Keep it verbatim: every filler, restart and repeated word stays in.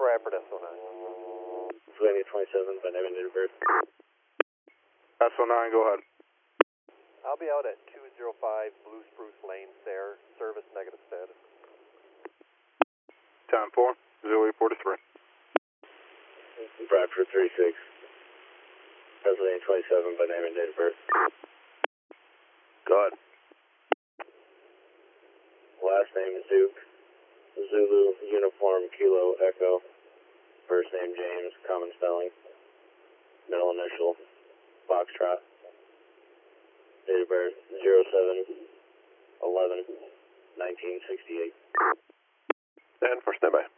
Bradford S O nine. Pennsylvania twenty-seven by name and date of birth. S O nine, go ahead. I'll be out at two oh five Blue Spruce Lane, Sayre. Service negative status. ten four, zero eight four three. Bradford thirty-six. Pennsylvania twenty-seven by name and date of birth. Go ahead. Last name Zook. Zulu, Uniform, Kilo, Echo. First name James, common spelling. Middle initial, Foxtrot. Date of birth zero seven eleven nineteen sixty-eight. And for standby.